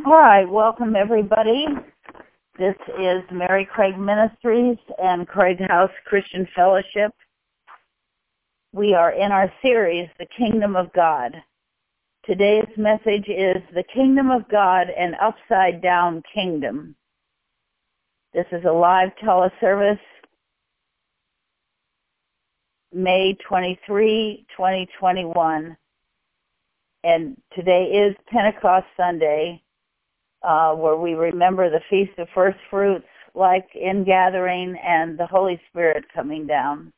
All right, welcome everybody. This is Mary Craig Ministries and Craig House Christian Fellowship. We are in our series, The Kingdom of God. Today's message is The Kingdom of God, an Upside Down Kingdom. This is a live teleservice, May 23, 2021. And today is Pentecost Sunday, where we remember the Feast of First Fruits, like ingathering, and the Holy Spirit coming down.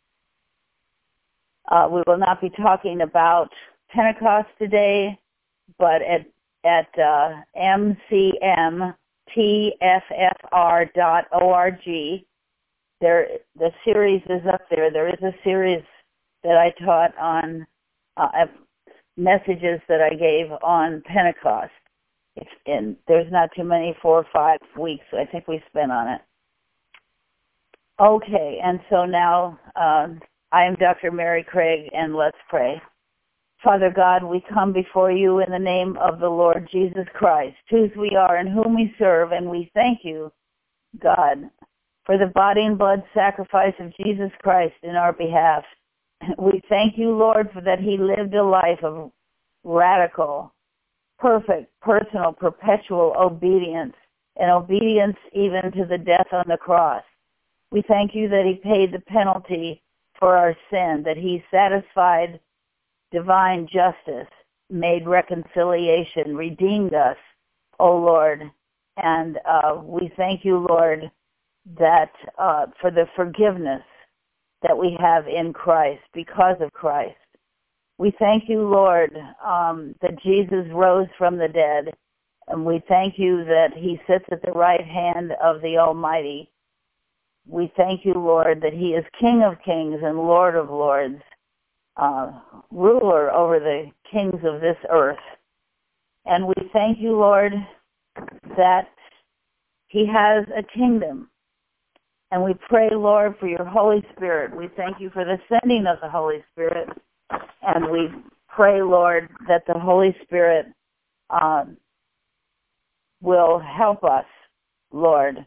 We will not be talking about Pentecost today, but at mcmtffr.org, the series is up there. There is a series that I taught on messages that I gave on Pentecost. There's not too many, 4 or 5 weeks I think we spent on it. Okay, and so now I am Dr. Mary Craig, and let's pray. Father God, we come before you in the name of the Lord Jesus Christ, whose we are and whom we serve, and we thank you, God, for the body and blood sacrifice of Jesus Christ in our behalf. We thank you, Lord, for that he lived a life of radical, perfect, personal, perpetual obedience, and obedience even to the death on the cross. We thank you that he paid the penalty for our sin, that he satisfied divine justice, made reconciliation, redeemed us, O Lord. And we thank you, Lord, that for the forgiveness that we have in Christ because of Christ. We thank you, Lord, that Jesus rose from the dead, and we thank you that he sits at the right hand of the Almighty. We thank you, Lord, that he is King of kings and Lord of lords, ruler over the kings of this earth. And we thank you, Lord, that he has a kingdom. And we pray, Lord, for your Holy Spirit. We thank you for the sending of the Holy Spirit. And we pray, Lord, that the Holy Spirit will help us, Lord,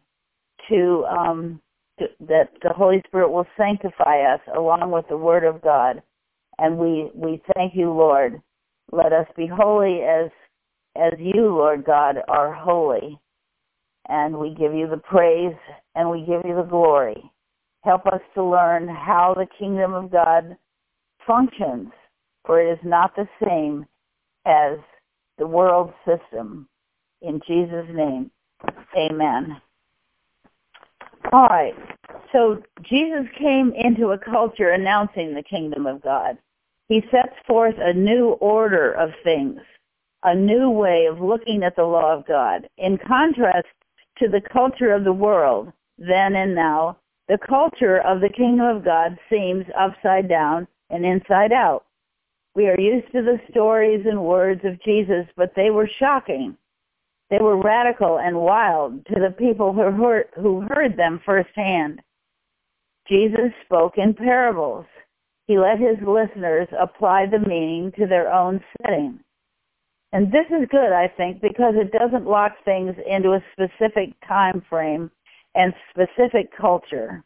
that the Holy Spirit will sanctify us along with the Word of God. And we thank you, Lord. Let us be holy as you, Lord God, are holy. And we give you the praise and we give you the glory. Help us to learn how the kingdom of God functions, for it is not the same as the world system. In Jesus' name, amen. All right, so Jesus came into a culture announcing the kingdom of God. He sets forth a new order of things, a new way of looking at the law of God. In contrast to the culture of the world, then and now, the culture of the kingdom of God seems upside down and inside out. We are used to the stories and words of Jesus, but they were shocking. They were radical and wild to the people who heard them firsthand. Jesus spoke in parables. He let his listeners apply the meaning to their own setting. And this is good, I think, because it doesn't lock things into a specific time frame and specific culture.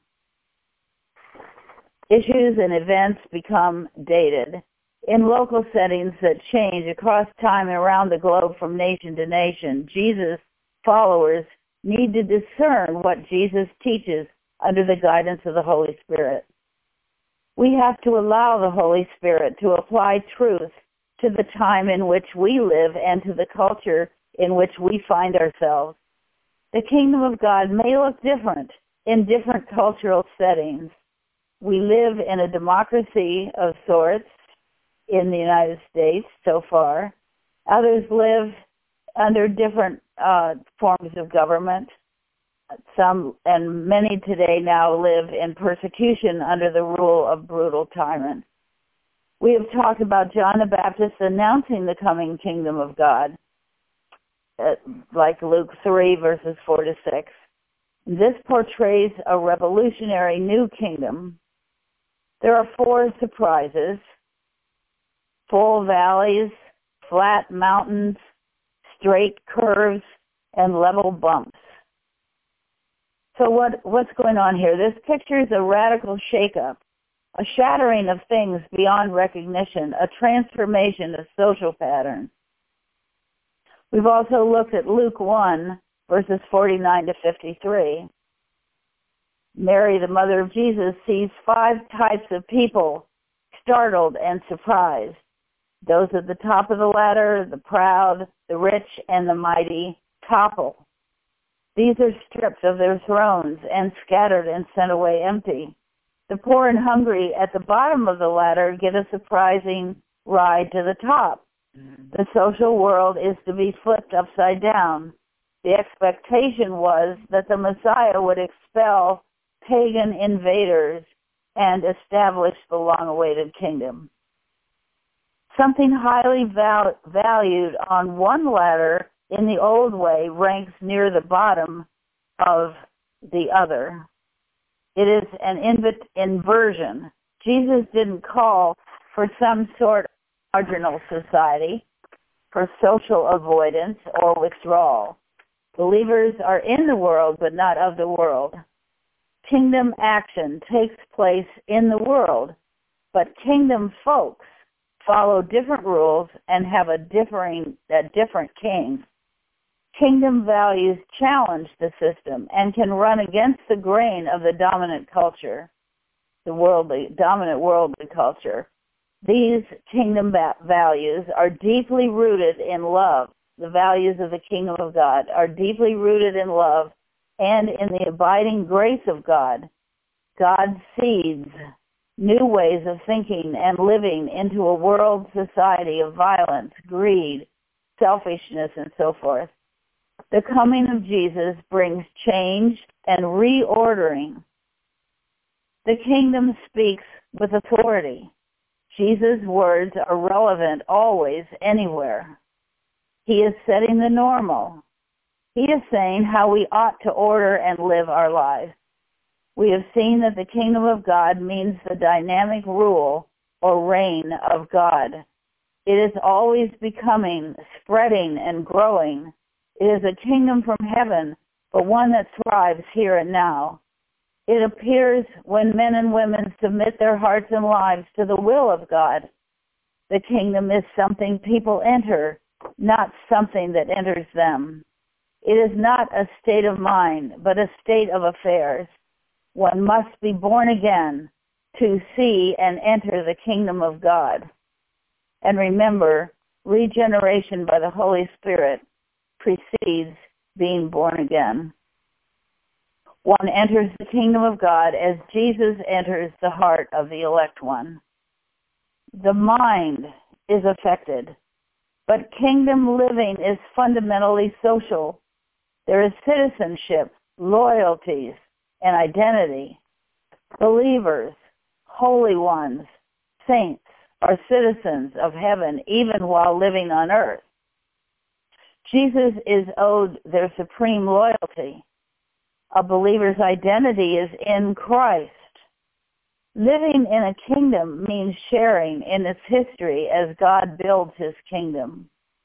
Issues and events become dated. In local settings that change across time and around the globe from nation to nation, Jesus' followers need to discern what Jesus teaches under the guidance of the Holy Spirit. We have to allow the Holy Spirit to apply truth to the time in which we live and to the culture in which we find ourselves. The kingdom of God may look different in different cultural settings. We live in a democracy of sorts in the United States so far. Others live under different forms of government. Some and many today now live in persecution under the rule of brutal tyrants. We have talked about John the Baptist announcing the coming kingdom of God, like Luke 3, verses 4 to 6. This portrays a revolutionary new kingdom. There are 4 surprises: full valleys, flat mountains, straight curves, and level bumps. So what's going on here? This picture is a radical shakeup, a shattering of things beyond recognition, a transformation of social patterns. We've also looked at Luke 1, verses 49 to 53. Mary, the mother of Jesus, sees 5 types of people, startled and surprised. Those at the top of the ladder, the proud, the rich, and the mighty, topple. These are stripped of their thrones and scattered and sent away empty. The poor and hungry at the bottom of the ladder get a surprising ride to the top. The social world is to be flipped upside down. The expectation was that the Messiah would expel pagan invaders and establish the long-awaited kingdom. Something highly valued on one ladder in the old way ranks near the bottom of the other. It is an inversion. Jesus didn't call for some sort of marginal society, for social avoidance or withdrawal. Believers are in the world, but not of the world. Kingdom action takes place in the world, but kingdom folks follow different rules and have a different king. Kingdom values challenge the system and can run against the grain of the dominant culture, the dominant worldly culture. These kingdom values are deeply rooted in love. The values of the kingdom of God are deeply rooted in love and in the abiding grace of God. God seeds new ways of thinking and living into a world society of violence, greed, selfishness, and so forth. The coming of Jesus brings change and reordering. The kingdom speaks with authority. Jesus' words are relevant always, anywhere. He is setting the normal. He is saying how we ought to order and live our lives. We have seen that the kingdom of God means the dynamic rule or reign of God. It is always becoming, spreading, and growing. It is a kingdom from heaven, but one that thrives here and now. It appears when men and women submit their hearts and lives to the will of God. The kingdom is something people enter, not something that enters them. It is not a state of mind, but a state of affairs. One must be born again to see and enter the kingdom of God. And remember, regeneration by the Holy Spirit precedes being born again. One enters the kingdom of God as Jesus enters the heart of the elect one. The mind is affected, but kingdom living is fundamentally social. There is citizenship, loyalties, and identity. Believers, holy ones, saints are citizens of heaven even while living on earth. Jesus is owed their supreme loyalty. A believer's identity is in Christ. Living in a kingdom means sharing in its history as God builds his kingdom.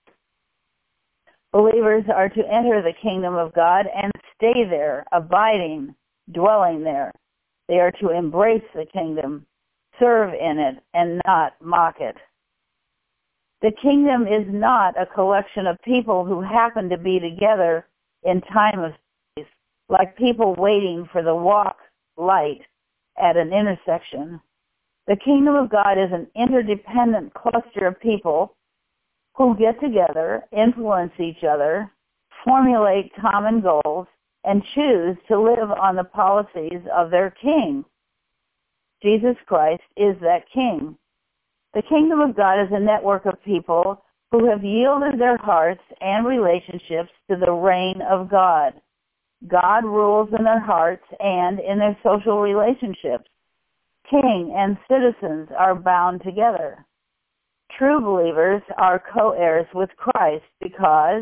Believers are to enter the kingdom of God and stay there, abiding, dwelling there. They are to embrace the kingdom, serve in it, and not mock it. The kingdom is not a collection of people who happen to be together in time of peace, like people waiting for the walk light at an intersection. The kingdom of God is an interdependent cluster of people who get together, influence each other, formulate common goals, and choose to live on the policies of their king. Jesus Christ is that king. The kingdom of God is a network of people who have yielded their hearts and relationships to the reign of God. God rules in their hearts and in their social relationships. King and citizens are bound together. True believers are co-heirs with Christ because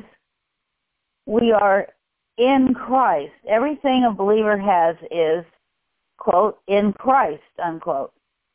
we are in Christ. Everything a believer has is, quote, in Christ, unquote.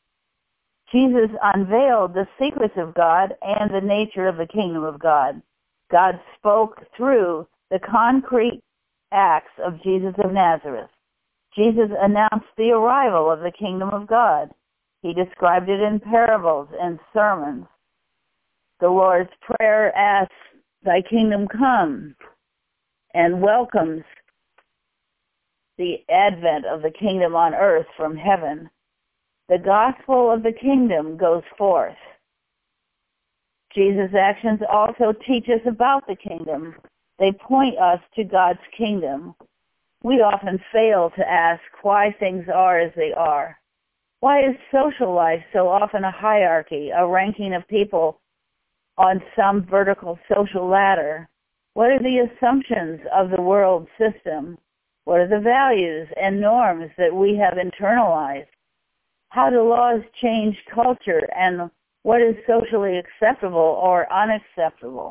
Jesus unveiled the secrets of God and the nature of the kingdom of God. God spoke through the concrete acts of Jesus of Nazareth. Jesus announced the arrival of the kingdom of God. He described it in parables and sermons. The Lord's Prayer asks, "Thy kingdom come," and welcomes the advent of the kingdom on earth from heaven. The gospel of the kingdom goes forth. Jesus' actions also teach us about the kingdom. They point us to God's kingdom. We often fail to ask why things are as they are. Why is social life so often a hierarchy, a ranking of people on some vertical social ladder? What are the assumptions of the world system? What are the values and norms that we have internalized? How do laws change culture, and what is socially acceptable or unacceptable?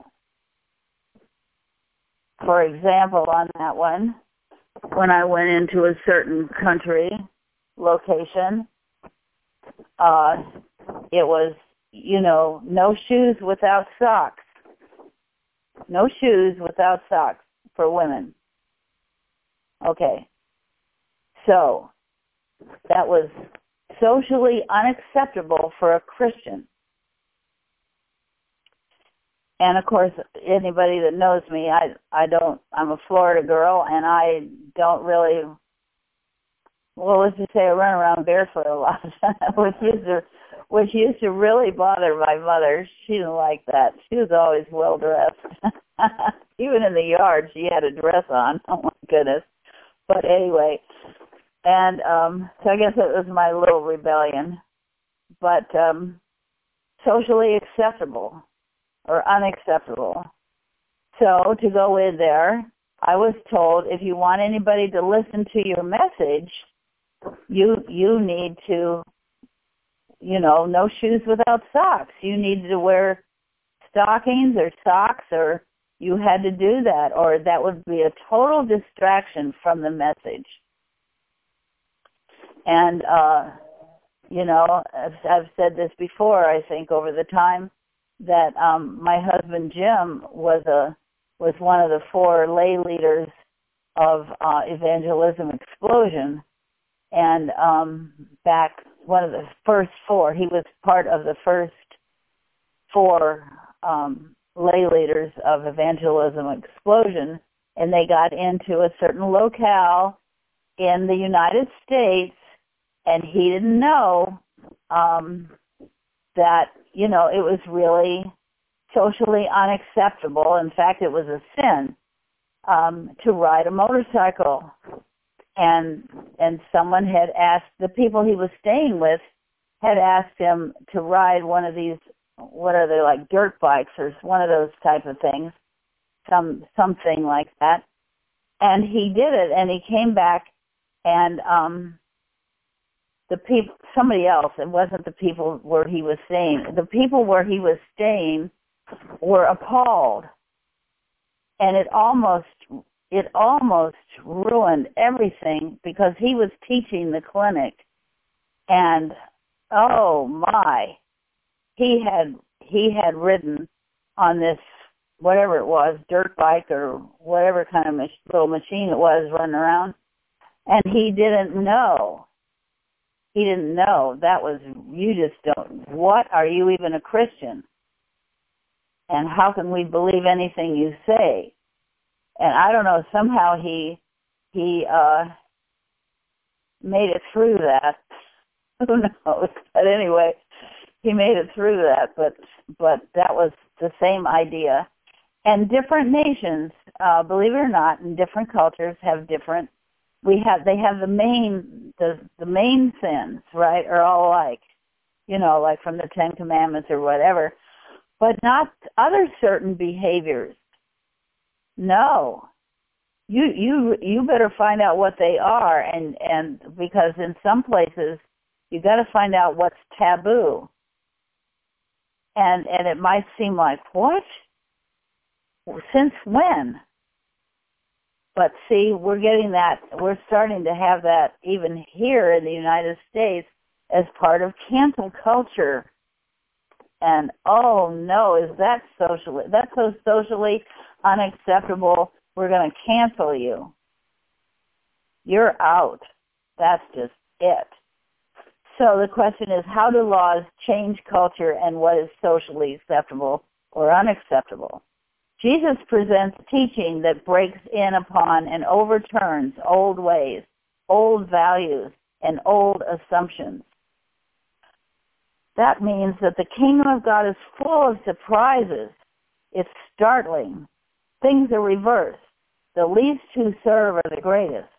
For example, on that one, when I went into a certain country location, it was, no shoes without socks. No shoes without socks for women. Okay. So, that was socially unacceptable for a Christian. And of course, anybody that knows me, I'm a Florida girl, and I don't really, let's just say I run around barefoot a lot, which used to really bother my mother. She didn't like that. She was always well dressed. Even in the yard, she had a dress on. Oh my goodness. But anyway, and so I guess it was my little rebellion. But socially acceptable or unacceptable. So to go in there, I was told if you want anybody to listen to your message, you need to, no shoes without socks. You needed to wear stockings or socks, or you had to do that, or that would be a total distraction from the message. And, I've said this before, I think, over the time, that my husband Jim was one of the 4 lay leaders of Evangelism Explosion, and back one of the first 4, he was part of the first 4 lay leaders of Evangelism Explosion, and they got into a certain locale in the United States, and he didn't know that, it was really socially unacceptable. In fact, it was a sin to ride a motorcycle. And someone had asked, the people he was staying with had asked him to ride one of these, what are they, like dirt bikes or one of those type of things, something like that. And he did it, and he came back, and the people, somebody else, it wasn't the people where he was staying. The people where he was staying were appalled, and it almost ruined everything because he was teaching the clinic, and oh my, he had ridden on this whatever it was, dirt bike or whatever kind of little machine it was running around, and he didn't know. He didn't know. That was, you just don't, what, are you even a Christian? And how can we believe anything you say? And I don't know, somehow he made it through that. Who knows? But anyway, he made it through that, but that was the same idea. And different nations, believe it or not, and different cultures have different, they have the main sins, right, are all alike, like from the 10 Commandments or whatever, but not other certain behaviors. No. You better find out what they are, and because in some places you got to find out what's taboo. And it might seem like, what? Since when? But see, we're starting to have that even here in the United States as part of cancel culture. And oh no, that's so socially unacceptable We're going to cancel you. You're out. That's just it. So the question is, how do laws change culture and what is socially acceptable or unacceptable? Jesus presents teaching that breaks in upon and overturns old ways, old values, and old assumptions. That means that the kingdom of God is full of surprises. It's startling. Things are reversed. The least who serve are the greatest.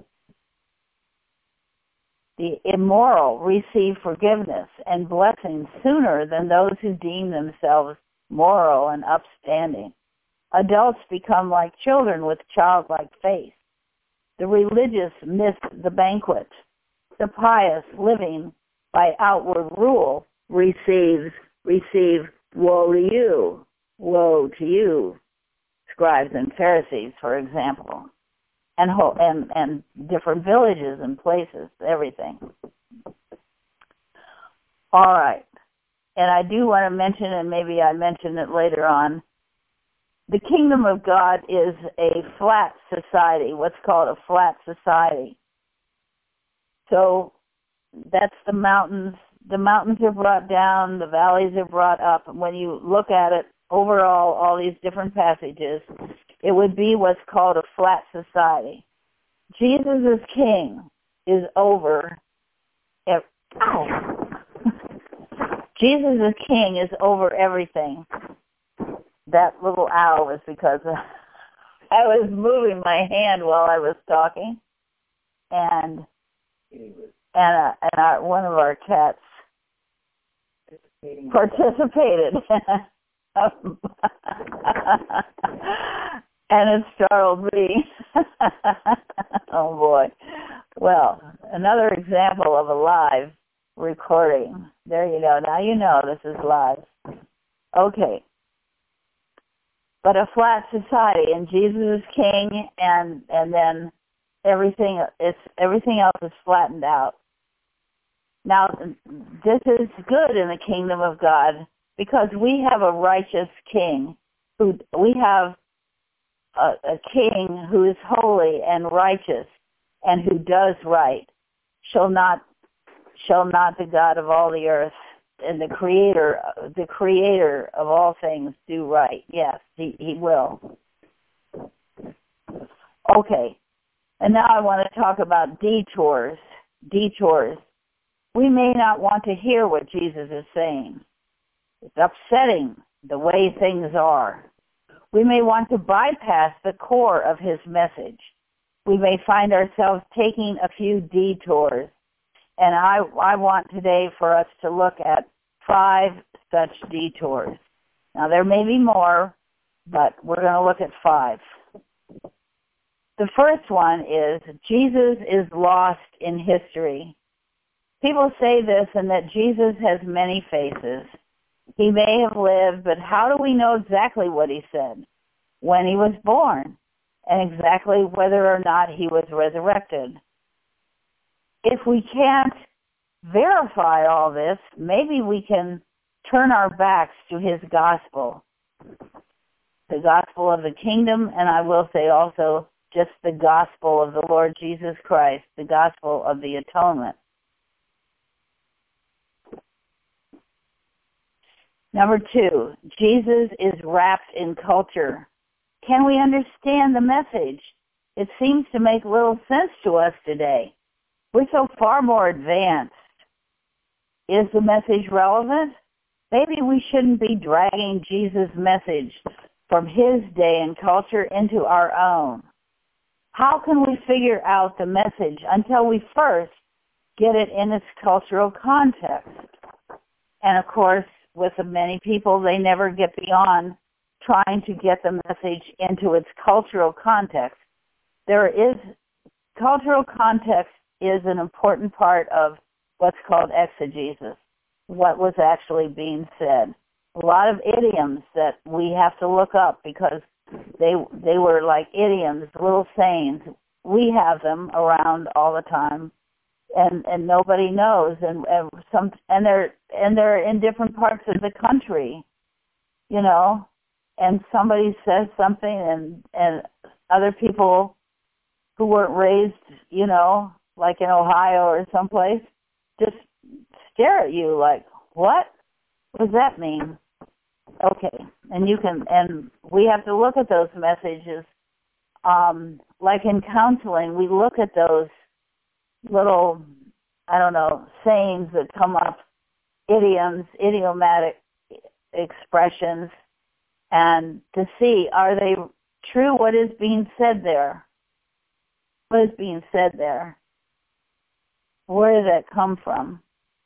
The immoral receive forgiveness and blessings sooner than those who deem themselves moral and upstanding. Adults become like children with childlike faith. The religious miss the banquet. The pious, living by outward rule, receive woe to you, scribes and Pharisees, for example, and different villages and places, everything. All right. And I do want to mention, and maybe I mention it later on, the kingdom of God is a flat society, what's called a flat society. So that's the mountains. The mountains are brought down, the valleys are brought up. And when you look at it, overall, all these different passages, it would be what's called a flat society. Jesus as king is over. Jesus as king is over everything. That little ow was because I was moving my hand while I was talking, and one of our cats participated. And it startled me. Oh, boy. Well, another example of a live recording. There you go. Now you know this is live. Okay. But a flat society, and Jesus is king, and then everything else is flattened out. Now, this is good in the kingdom of God because we have a righteous king. We have a king who is holy and righteous and who does right. Shall not the God of all the earth and the creator of all things do right? Yes, he will. Okay. And now I want to talk about detours. Detours. We may not want to hear what Jesus is saying. It's upsetting the way things are. We may want to bypass the core of his message. We may find ourselves taking a few detours. And I want today for us to look at 5 such detours. Now, there may be more, but we're going to look at 5. The first one is Jesus is lost in history. People say this and that Jesus has many faces. He may have lived, but how do we know exactly what he said, when he was born, and exactly whether or not he was resurrected? If we can't verify all this, maybe we can turn our backs to his gospel, the gospel of the kingdom, and I will say also just the gospel of the Lord Jesus Christ, the gospel of the atonement. Number 2, Jesus is wrapped in culture. Can we understand the message? It seems to make little sense to us today. We're so far more advanced. Is the message relevant? Maybe we shouldn't be dragging Jesus' message from his day and culture into our own. How can we figure out the message until we first get it in its cultural context? And of course, with the many people, they never get beyond trying to get the message into its cultural context. Cultural context is an important part of what's called exegesis, what was actually being said. A lot of idioms that we have to look up because they were like idioms, little sayings. We have them around all the time, and nobody knows. And they're in different parts of the country, you know. And somebody says something, and other people who weren't raised, like in Ohio or someplace, just stare at you like, what? What does that mean? Okay, and we have to look at those messages. Like in counseling, we look at those little, sayings that come up, idioms, idiomatic expressions, and to see, are they true? What is being said there? What is being said there? Where did that come from?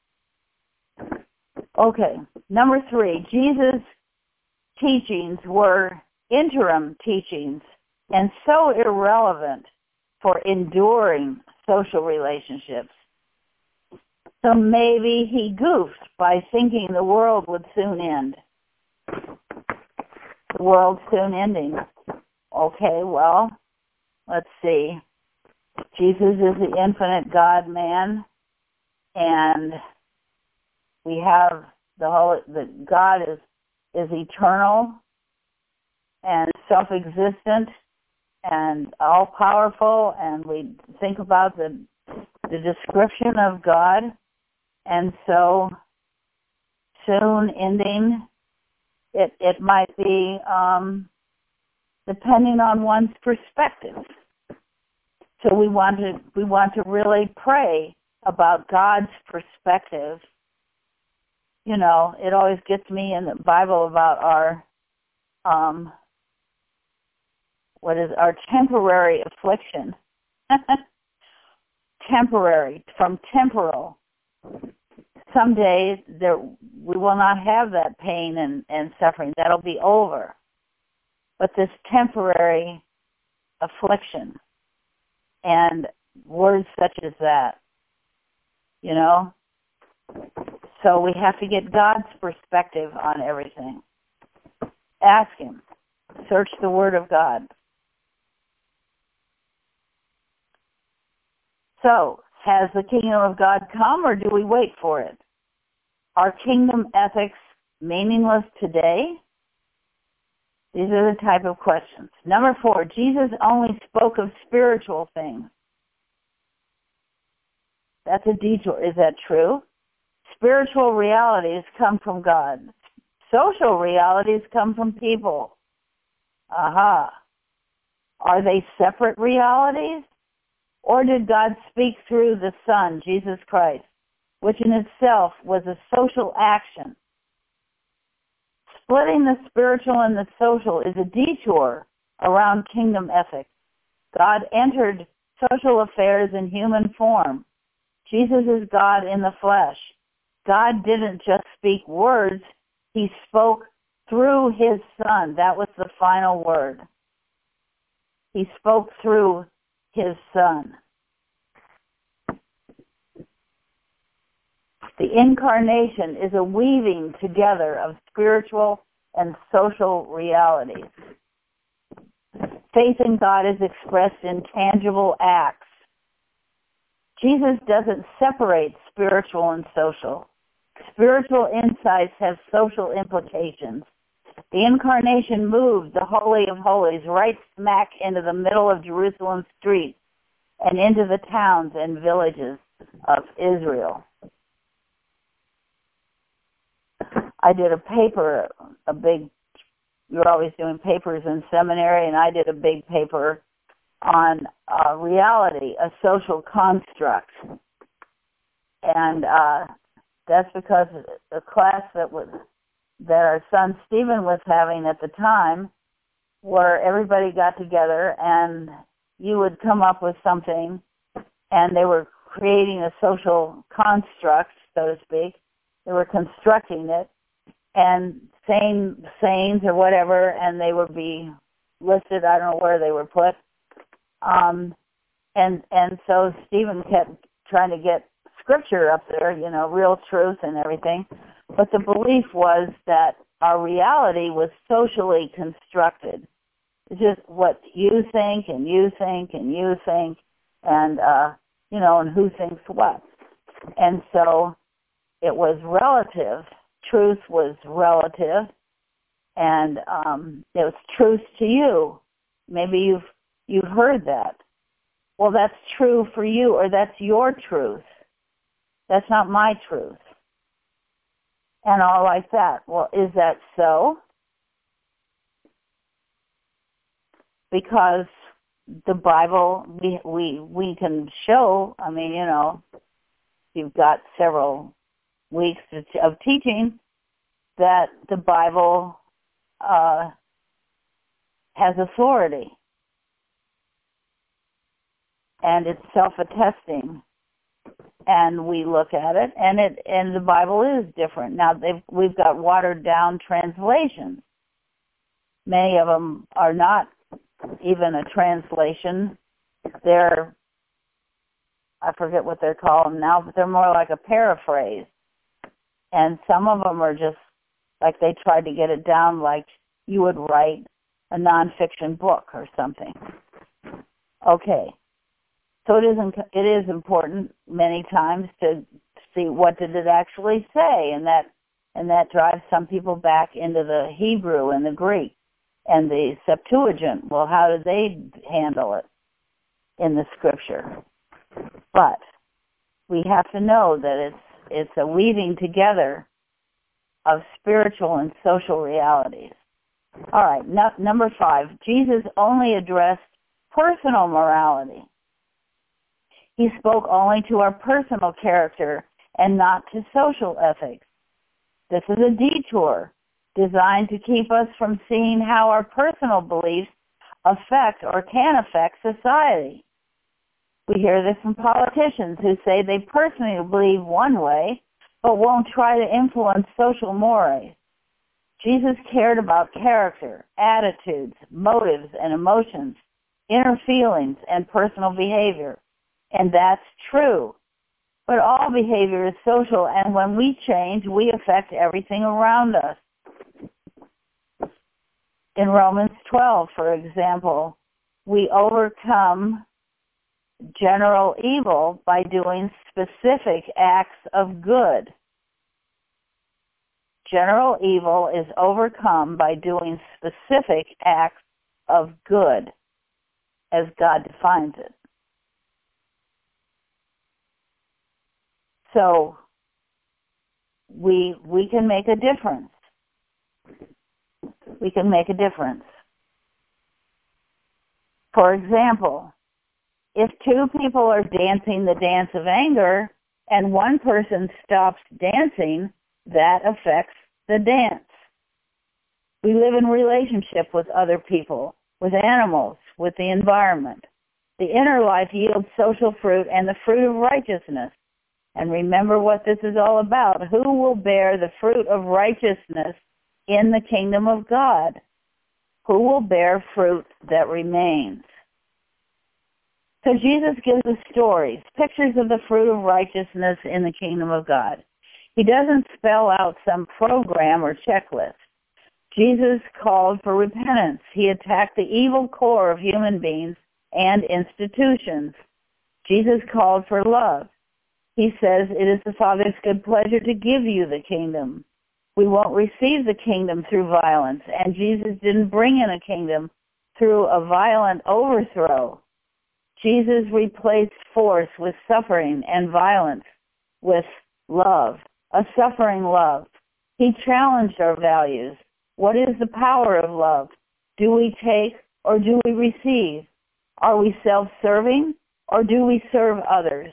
Okay, number 3, Jesus' teachings were interim teachings and so irrelevant for enduring social relationships. So maybe he goofed by thinking the world would soon end. The world's soon ending. Okay, well, let's see. Jesus is the infinite God-man, and we have that God is eternal and self-existent and all-powerful, and we think about the description of God, and so soon ending, it might be depending on one's perspective. So we want to really pray about God's perspective. It always gets me in the Bible about our temporary affliction. Temporary, from temporal. Someday we will not have that pain and suffering. That'll be over. But this temporary affliction and words such as that, So we have to get God's perspective on everything. Ask Him. Search the Word of God. So, has the kingdom of God come, or do we wait for it? Are kingdom ethics meaningless today? These are the type of questions. Number 4, Jesus only spoke of spiritual things. That's a detour. Is that true? Spiritual realities come from God. Social realities come from people. Aha. Are they separate realities? Or did God speak through the Son, Jesus Christ, which in itself was a social action? Splitting the spiritual and the social is a detour around kingdom ethics. God entered social affairs in human form. Jesus is God in the flesh. God didn't just speak words. He spoke through His Son. That was the final word. He spoke through His Son. The incarnation is a weaving together of spiritual and social realities. Faith in God is expressed in tangible acts. Jesus doesn't separate spiritual and social. Spiritual insights have social implications. The incarnation moved the Holy of Holies right smack into the middle of Jerusalem's streets and into the towns and villages of Israel. I did a paper, you're always doing papers in seminary, and I did a big paper on reality, a social construct. And that's because the class that our son Stephen was having at the time, where everybody got together and you would come up with something, and they were creating a social construct, so to speak. They were constructing it and saying sayings or whatever, and they would be listed. I don't know where they were put. And so Stephen kept trying to get scripture up there, real truth and everything. But the belief was that our reality was socially constructed. It's just what you think and you think and you think, and and who thinks what. And so it was relative. Truth was relative, and it was truth to you. Maybe You heard that. Well, that's true for you, or that's your truth. That's not my truth. And all like that. Well, is that so? Because the Bible, we can show, I mean, you know, you've got several weeks of teaching that the Bible has authority. And it's self-attesting. And we look at it, and the Bible is different. Now, we've got watered-down translations. Many of them are not even a translation. They're, I forget what they're called now, but they're more like a paraphrase. And some of them are just like they tried to get it down like you would write a nonfiction book or something. Okay. So it is important many times to see what did it actually say, and that drives some people back into the Hebrew and the Greek and the Septuagint. Well, how did they handle it in the Scripture? But we have to know that it's a weaving together of spiritual and social realities. All right, number 5, Jesus only addressed personal morality. He spoke only to our personal character and not to social ethics. This is a detour designed to keep us from seeing how our personal beliefs affect or can affect society. We hear this from politicians who say they personally believe one way, but won't try to influence social mores. Jesus cared about character, attitudes, motives, and emotions, inner feelings, and personal behavior. And that's true. But all behavior is social, and when we change, we affect everything around us. In Romans 12, for example, we overcome general evil by doing specific acts of good. General evil is overcome by doing specific acts of good, as God defines it. So we can make a difference. We can make a difference. For example, if 2 people are dancing the dance of anger and one person stops dancing, that affects the dance. We live in relationship with other people, with animals, with the environment. The inner life yields social fruit and the fruit of righteousness. And remember what this is all about. Who will bear the fruit of righteousness in the kingdom of God? Who will bear fruit that remains? So Jesus gives us stories, pictures of the fruit of righteousness in the kingdom of God. He doesn't spell out some program or checklist. Jesus called for repentance. He attacked the evil core of human beings and institutions. Jesus called for love. He says, it is the Father's good pleasure to give you the kingdom. We won't receive the kingdom through violence, and Jesus didn't bring in a kingdom through a violent overthrow. Jesus replaced force with suffering and violence with love, a suffering love. He challenged our values. What is the power of love? Do we take or do we receive? Are we self-serving or do we serve others?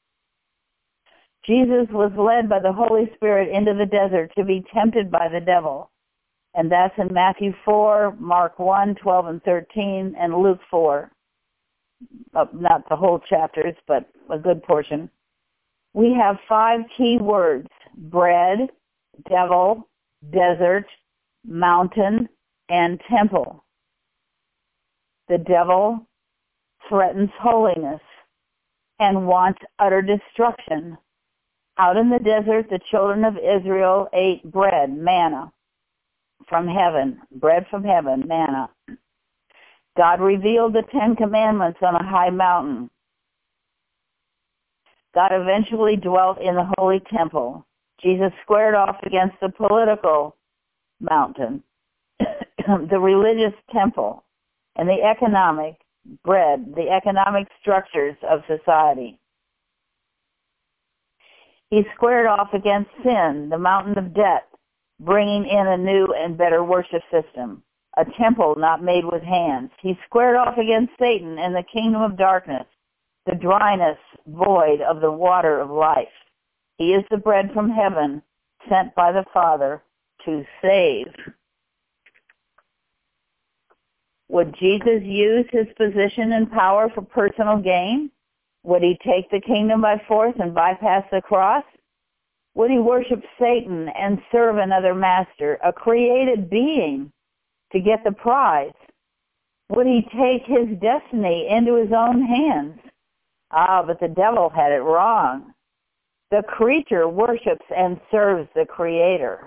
Jesus was led by the Holy Spirit into the desert to be tempted by the devil. And that's in Matthew 4, Mark 1, 12 and 13, and Luke 4. Not the whole chapters, but a good portion. We have 5 key words: bread, devil, desert, mountain, and temple. The devil threatens holiness and wants utter destruction. Out in the desert, the children of Israel ate bread, manna, from heaven, bread from heaven, manna. God revealed the 10 Commandments on a high mountain. God eventually dwelt in the holy temple. Jesus squared off against the political mountain, the religious temple, and the economic bread, the economic structures of society. He squared off against sin, the mountain of debt, bringing in a new and better worship system, a temple not made with hands. He squared off against Satan and the kingdom of darkness, the dryness void of the water of life. He is the bread from heaven, sent by the Father to save. Would Jesus use his position and power for personal gain? Would he take the kingdom by force and bypass the cross? Would he worship Satan and serve another master, a created being, to get the prize? Would he take his destiny into his own hands? But the devil had it wrong. The creature worships and serves the Creator.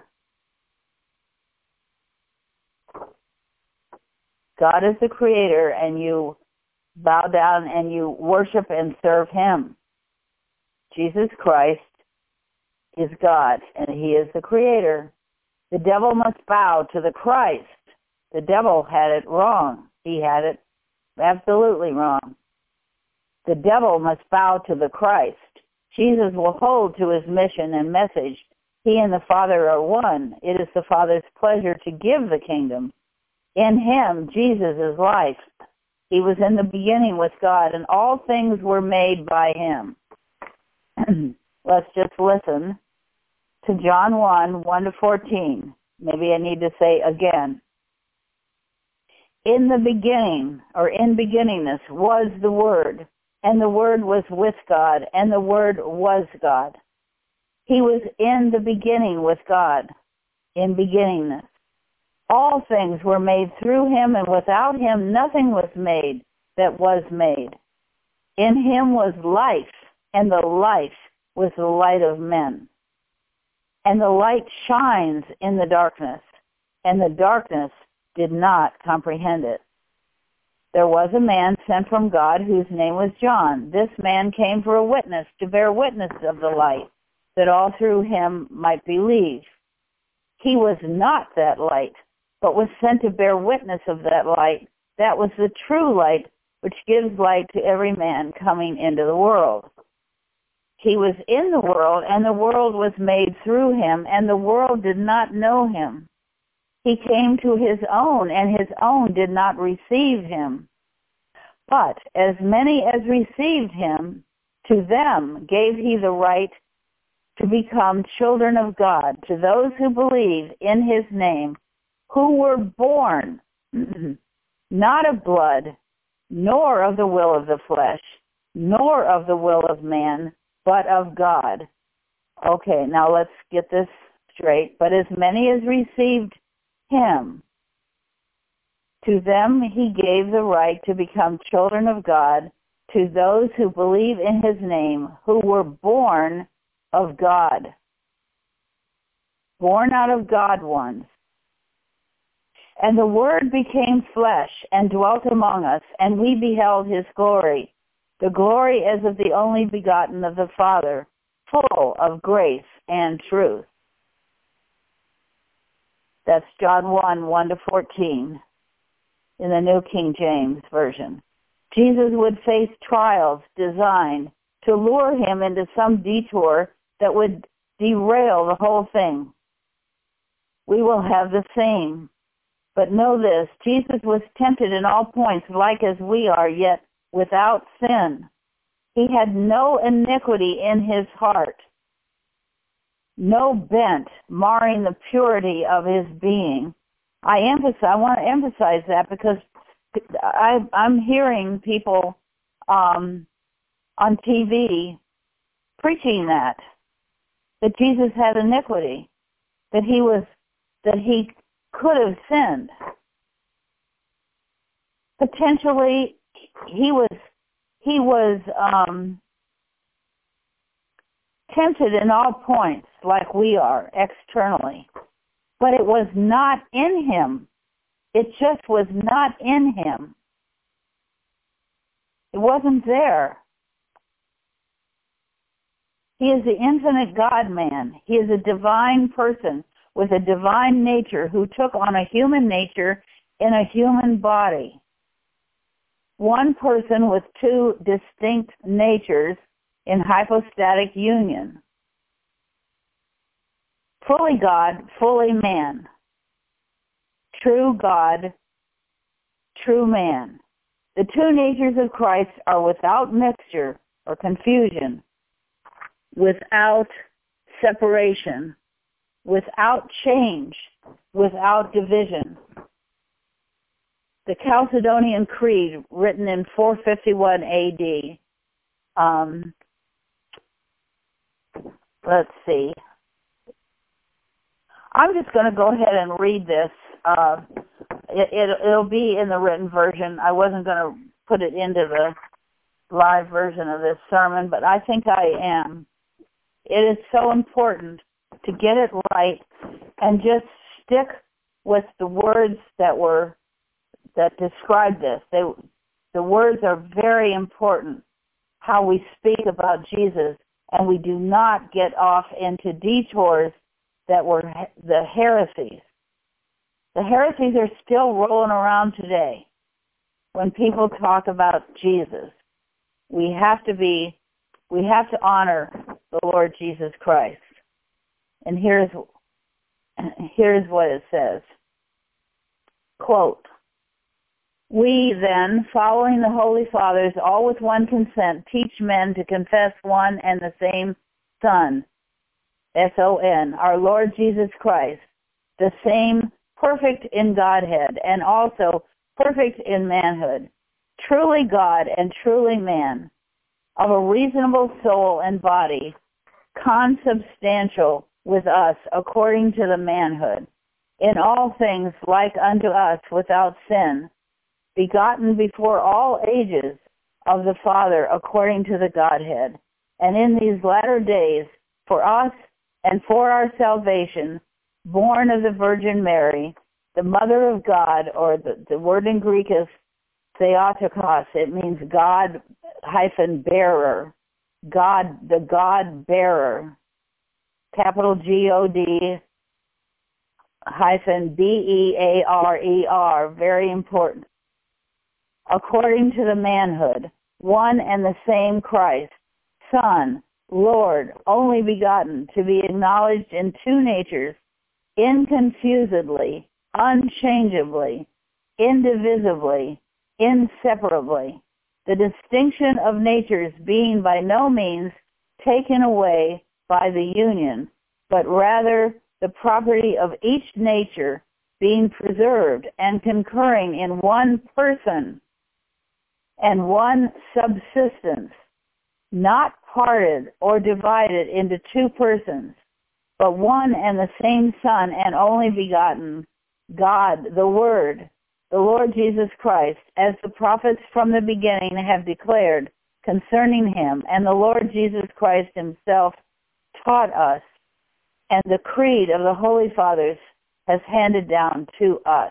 God is the Creator, and you bow down and you worship and serve him. Jesus Christ is God, and he is the Creator. The devil must bow to the Christ. The devil had it wrong. He had it absolutely wrong. The devil must bow to the Christ. Jesus will hold to his mission and message. He and the Father are one. It is the Father's pleasure to give the kingdom. In him, Jesus is life. He was in the beginning with God, and all things were made by him. Let's just listen to John 1:1-14. Maybe I need to say again. In the beginning, or in beginningness, was the Word, and the Word was with God, and the Word was God. He was in the beginning with God, in beginningness. All things were made through him, and without him nothing was made that was made. In him was life, and the life was the light of men. And the light shines in the darkness, and the darkness did not comprehend it. There was a man sent from God whose name was John. This man came for a witness, to bear witness of the light, that all through him might believe. He was not that light, but was sent to bear witness of that light. That was the true light, which gives light to every man coming into the world. He was in the world, and the world was made through him, and the world did not know him. He came to his own, and his own did not receive him. But as many as received him, to them gave he the right to become children of God, to those who believe in his name, who were born not of blood, nor of the will of the flesh, nor of the will of man, but of God. Okay, now let's get this straight. But as many as received him, to them he gave the right to become children of God, to those who believe in his name, who were born of God. Born out of God ones. And the Word became flesh and dwelt among us, and we beheld his glory, the glory as of the only begotten of the Father, full of grace and truth. That's John 1:1-14 in the New King James Version. Jesus would face trials designed to lure him into some detour that would derail the whole thing. We will have the same. But know this, Jesus was tempted in all points like as we are, yet without sin. He had no iniquity in his heart, no bent marring the purity of his being. I want to emphasize that because I'm hearing people on TV preaching that Jesus had iniquity, that he could have sinned. Potentially, he was tempted in all points like we are externally, but it was not in him. It just was not in him. It wasn't there. He is the infinite God-man. He is a divine person with a divine nature who took on a human nature in a human body. one person with two distinct natures in hypostatic union. Fully God, fully man. True God, true man. The two natures of Christ are without mixture or confusion, without separation, without change, without division. The Chalcedonian Creed, written in 451 AD, let's see. I'm just going to go ahead and read this. It'll be in the written version. I wasn't going to put it into the live version of this sermon, but I think I am. It is so important to get it right and just stick with the words that describe this. The words are very important, how we speak about Jesus, and we do not get off into detours that were the heresies. The heresies are still rolling around today. When people talk about Jesus, we have to honor the Lord Jesus Christ. And here's what it says. Quote, "We then, following the Holy Fathers, all with one consent, teach men to confess one and the same Son, S-O-N, our Lord Jesus Christ, the same perfect in Godhead and also perfect in manhood, truly God and truly man, of a reasonable soul and body, consubstantial with us according to the manhood, in all things like unto us without sin, begotten before all ages of the Father according to the Godhead, and in these latter days for us and for our salvation, born of the Virgin Mary, the Mother of God, or the word in Greek is Theotokos. It means God-bearer. God, the God-bearer. Capital God-BEARER. Very important. According to the manhood, one and the same Christ, Son, Lord, only begotten, to be acknowledged in two natures, inconfusedly, unchangeably, indivisibly, inseparably, the distinction of natures being by no means taken away by the union, but rather the property of each nature being preserved and concurring in one person and one subsistence, not parted or divided into two persons, but one and the same Son and only begotten, God, the Word, the Lord Jesus Christ, as the prophets from the beginning have declared concerning him, and the Lord Jesus Christ himself taught us, and the creed of the Holy Fathers has handed down to us."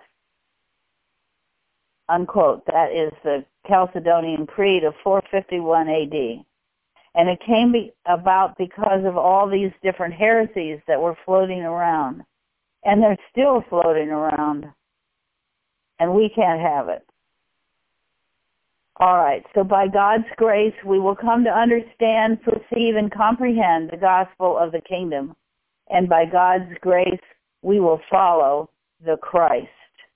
Unquote. That is the Chalcedonian Creed of 451 AD. And it came about because of all these different heresies that were floating around. And they're still floating around. And we can't have it. All right, so by God's grace, we will come to understand, perceive, and comprehend the gospel of the kingdom. And by God's grace, we will follow the Christ.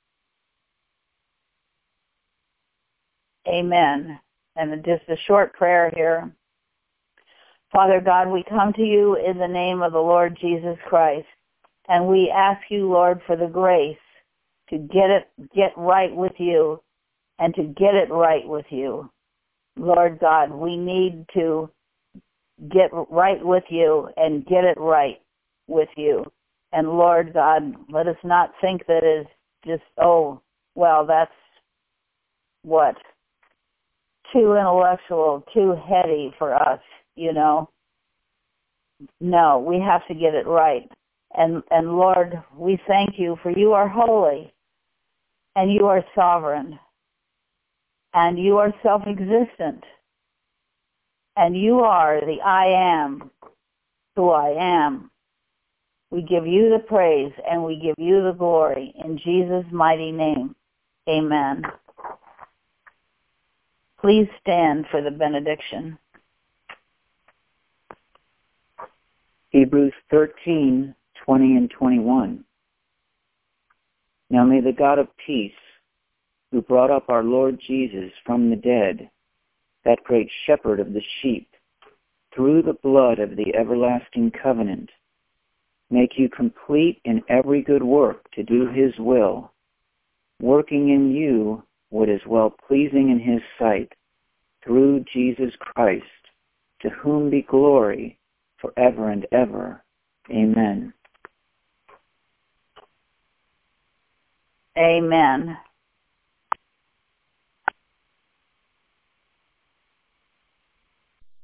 Amen. And just a short prayer here. Father God, we come to you in the name of the Lord Jesus Christ, and we ask you, Lord, for the grace to get right with you and to get it right with you. Lord God, we need to get right with you and get it right with you. And Lord God, let us not think that it's just, that's what? Too intellectual, too heady for us, you know. No, we have to get it right. And Lord, we thank you for you are holy and you are sovereign and you are self-existent and you are the I am who I am. We give you the praise and we give you the glory in Jesus' mighty name. Amen. Please stand for the benediction. Hebrews 13:20 and 21. Now may the God of peace, who brought up our Lord Jesus from the dead, that great shepherd of the sheep, through the blood of the everlasting covenant, make you complete in every good work to do his will, working in you what is well-pleasing in his sight, through Jesus Christ, to whom be glory forever and ever. Amen. Amen.